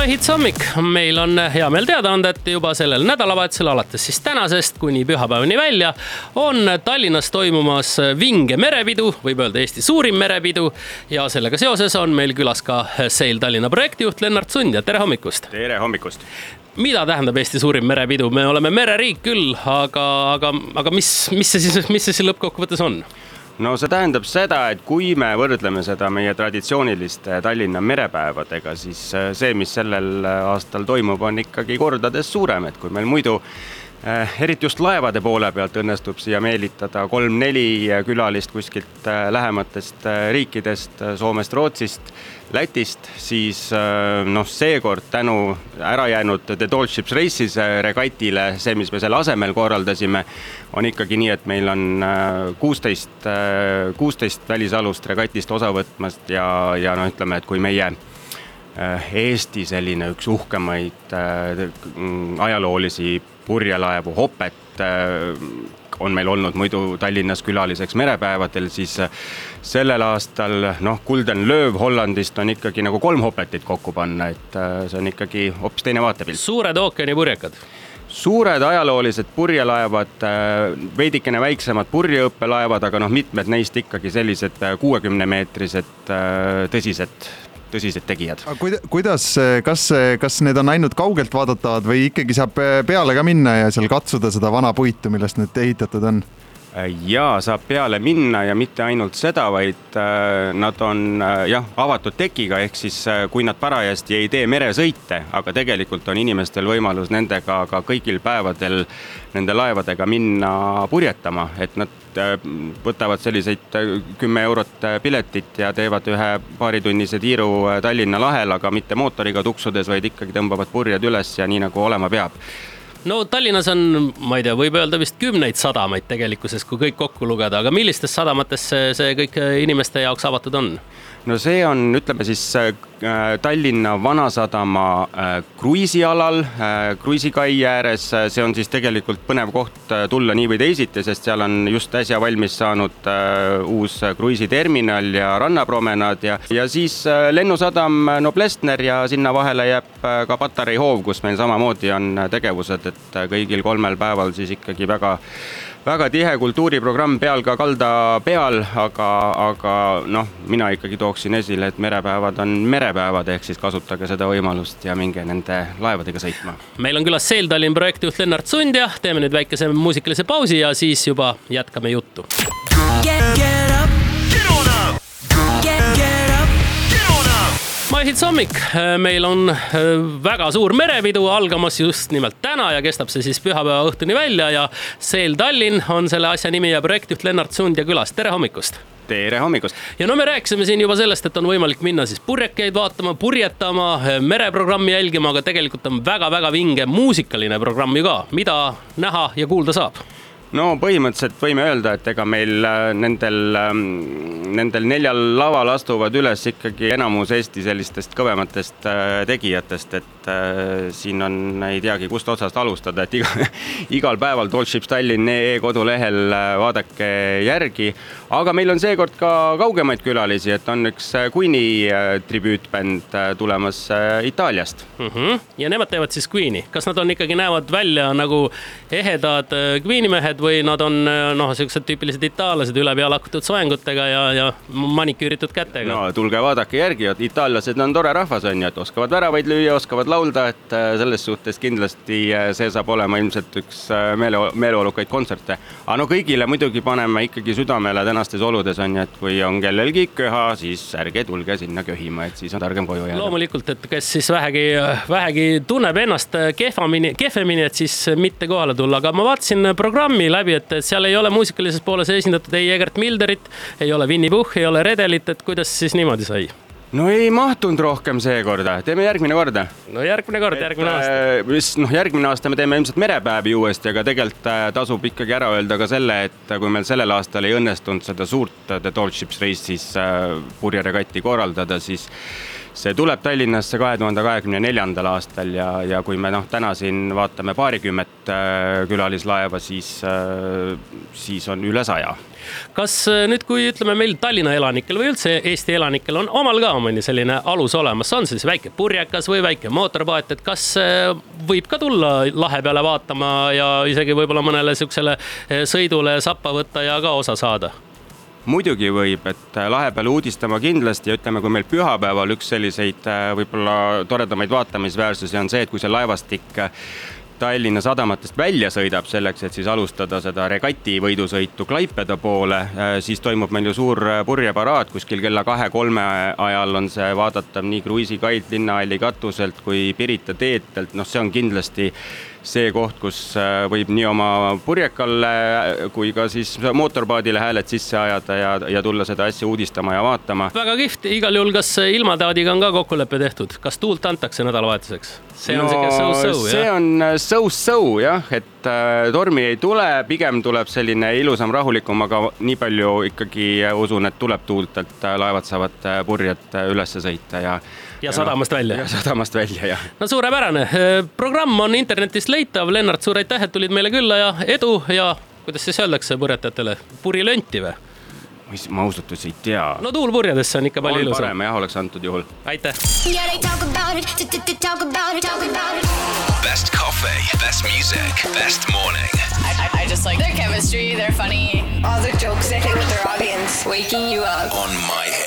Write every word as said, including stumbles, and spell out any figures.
Mahits hommik. Meil on hea meel teada anda, et juba sellel nädalavahetusel alates siis tänasest kuni pühapäevani välja on Tallinnas toimumas vinge merepidu, võib öelda Eesti suurim merepidu, ja sellega seoses on meil külas ka Sail Tallinna projektijuht Lennart Sund ja tere hommikust. Tere hommikust. Mida tähendab Eesti suurim merepidu? Me oleme mereriik küll, aga, aga, aga mis, mis see siis, mis see siis lõppkokkuvõttes on? No see tähendab seda, et kui me võrdleme seda meie traditsiooniliste Tallinna merepäevadega, siis see, mis sellel aastal toimub, on ikkagi kordades suurem, et kui meil muidu eriti just laevade poole pealt õnnestub siia meelitada kolm-neli külalist kuskilt lähematest riikidest, Soomest, Rootsist, Lätist, siis noh, seekord tänu ära jäänud The Tall Ships Races regatile, see, mis me selle asemel korraldasime, on ikkagi nii, et meil on kuusteist, kuusteist välisalust regatist osa võtmast ja, ja noh, ütleme, et kui meie Eesti selline üks uhkemaid ajaloolisi purjelaevu Hopet on meil olnud muidu Tallinnas külaliseks merepäevadel, siis sellel aastal noh, Golden Lööv Hollandist on ikkagi nagu kolm Hopetit kokku panna, et see on ikkagi hoopis teine vaatepilt. Suured ookeani purjekad? Suured ajaloolised purjelaevad, veidikene väiksemad purjeõppelaevad, aga noh, mitmed neist ikkagi sellised kuuekümne meetrised tõsised tõsised tegijad. Kuidas, kas, kas need on ainult kaugelt vaadatavad või ikkagi saab peale ka minna ja seal katsuda seda vana puitu, millest need ehitatud on? Jaa, saab peale minna ja mitte ainult seda, vaid nad on jah, avatud tekiga, ehk siis kui nad parajasti ei tee meresõite, aga tegelikult on inimestel võimalus nendega ka kõigil päevadel nende laevadega minna purjetama, et nad võtavad selliseid kümme eurot piletit ja teevad ühe paaritunnise tiiru Tallinna lahel, aga mitte mootoriga tuksudes, vaid ikkagi tõmbavad purjed üles ja nii nagu olema peab. No Tallinnas on, ma ei tea, võib öelda vist kümneid sadamaid tegelikkuses, kui kõik kokku lugeda, aga millistes sadamates see, see kõik inimeste jaoks avatud on? No see on, ütleme siis Tallinna Vanasadama kruiisialal, kruiisikai ääres, see on siis tegelikult põnev koht tulla nii või teisiti, sest seal on just äsja valmis saanud uus kruiisiterminal ja rannapromenaad ja, ja siis lennusadam Noblessner ja sinna vahele jääb ka Patarei hoov, kus meil samamoodi on tegevused, et kõigil kolmel päeval siis ikkagi väga väga tihe kultuuriprogramm peal ka kalda peal, aga, aga noh, mina ikkagi tooksin esile, et merepäevad on merepäevad, ehk siis kasutage seda võimalust ja minge nende laevadega sõitma. Meil on külas Sail Tallinna projektijuht Lennart Sund ja teeme nüüd väikese muusikalise pausi ja siis juba jätkame juttu. Mahits hommik. Meil on väga suur merepidu algamas just nimelt täna ja kestab see siis pühapäeva õhtuni välja ja Sail Tallinn on selle asja nimi ja projektijuht Lennart Sund ja külas. Tere hommikust! Tere hommikust! Ja no me rääkisime siin juba sellest, et on võimalik minna siis purjekeid vaatama, purjetama, mereprogrammi jälgima, aga tegelikult on väga-väga vinge muusikaline programm ju ka. Mida näha ja kuulda saab? No põhimõtteliselt võime öelda, et ega meil nendel, nendel neljal laval astuvad üles ikkagi enamus Eesti sellistest kõvematest tegijatest, et siin on, ei teagi, kust otsast alustada, et iga, igal päeval Tall Ships Tallinn E kodulehel vaadake järgi, aga meil on seekord ka kaugemaid külalisi, et on üks Queeni tribüütbänd tulemas Itaaliast. Mm-hmm. Ja nemad teevad siis Queeni. Kas nad on ikkagi näevad välja nagu ehedad Queeni mehed või nad on noh, sellised tüüpilised itaallased üle pea lakutud soengutega ja, ja maniküüritud kätega? No tulge vaadake järgi, et itaallased on tore rahvas on ja et oskavad väravaid lüüa, oskavad laulda, et selles suhtes kindlasti see saab olema ilmselt üks meele, meeleolukaid kontserte. Aga no kõigile muidugi paneme ikkagi südamele tänastes oludes on, et kui on kellelgi köha, siis ärge tulge sinna köhima, et siis on targem koju jääda. Loomulikult, et kes siis vähegi, vähegi tunneb ennast kehvamini, kehvemini, et siis mitte kohale tulla, aga ma vaatasin programmi läbi, et seal ei ole muusikalises pooles esindatud ei Egert Milderit, ei ole Winnie Puh, ei ole Redelit, et kuidas siis niimoodi sai? No ei mahtunud rohkem seekorda, teeme järgmine korda. No järgmine kord, järgmine aasta. Mis, noh, järgmine aasta me teeme ilmselt merepäevi uuesti, aga tegelikult tasub ikkagi ära öelda ka selle, et kui meil sellel aastal ei õnnestunud seda suurt The Tall Ships Races purjeregatti korraldada, siis see tuleb Tallinnasse kahe tuhande kahekümne neljandal aastal ja, ja kui me noh, täna siin vaatame paarikümmet külalislaeva, siis, siis on üle saja. Kas nüüd, kui ütleme meil Tallinna elanikel või üldse Eesti elanikel on omal ka mõni selline alus olemas, on siis väike purjekas või väike mootorpaat, et kas võib ka tulla lahe peale vaatama ja isegi võib-olla mõnele siuksele sõidule sappa võtta ja ka osa saada? Muidugi võib, et lahe peale uudistama kindlasti ja ütleme, kui meil pühapäeval üks selliseid võib-olla toredamaid vaatamisväärsusi on see, et kui see laevastik Tallinna sadamatest välja sõidab selleks, et siis alustada seda regati võidusõitu Klaipeda poole, siis toimub meil ju suur purjeparaad, kuskil kella kahe-kolme ajal on see vaadatav nii kruiisikailt, linnahalli katuselt kui Pirita teetelt, noh see on kindlasti see koht, kus võib nii oma purjekalle kui ka siis mootorpaadile hääled sisse ajada ja, ja tulla seda asja uudistama ja vaatama. Väga kihvt, igal juhul kas ilmataadiga on ka kokkuleppe tehtud, kas tuult antakse nädalavahetuseks? See on no, siuke so-so, see jah? on so-so jah, et tormi ei tule, pigem tuleb selline ilusam, rahulikum, aga nii palju ikkagi usun, et tuleb tuult, et laevad saavad purjed ülesse sõita ja Ja sadamast välja. Ja sadamast välja, jah. No suurepärane. Programm on internetist leitav. Lennart, suur aitäh, et tulid meile külla ja edu ja kuidas siis öeldakse purjetajatele? Purilönti või? Ma ausalt ei tea. No tuulpurjedesse on ikka palju on ilusam. On parem, jah, oleks antud juhul. Aitäh. Best coffee, best music, best morning. I, I just like their chemistry, they're funny. All the jokes they hit with their audience. Waking you up. On my head.